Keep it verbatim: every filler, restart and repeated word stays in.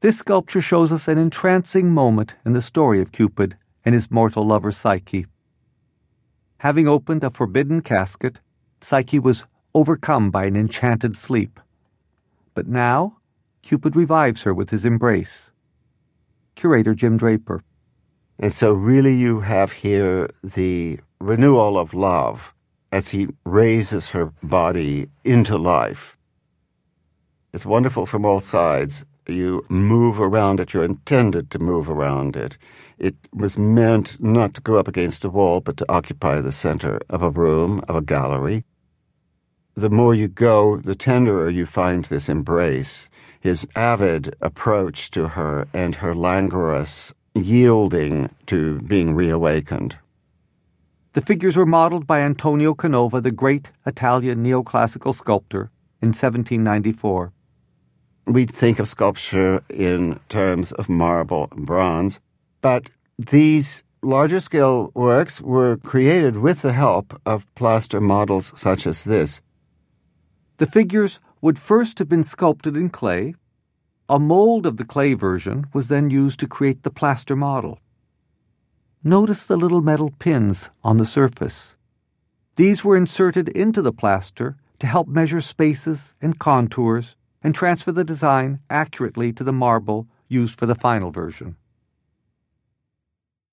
This sculpture shows us an entrancing moment in the story of Cupid and his mortal lover Psyche. Having opened a forbidden casket, Psyche was overcome by an enchanted sleep. But now, Cupid revives her with his embrace. Curator Jim Draper. And so really you have here the renewal of love as he raises her body into life. It's wonderful from all sides. You move around it. You're intended to move around it. It was meant not to go up against a wall, but to occupy the center of a room, of a gallery. The more you go, the tenderer you find this embrace, his avid approach to her and her languorous yielding to being reawakened. The figures were modeled by Antonio Canova, the great Italian neoclassical sculptor, in seventeen ninety-four. We think of sculpture in terms of marble and bronze, but these larger-scale works were created with the help of plaster models such as this. The figures would first have been sculpted in clay. A mold of the clay version was then used to create the plaster model. Notice the little metal pins on the surface. These were inserted into the plaster to help measure spaces and contours and transfer the design accurately to the marble used for the final version.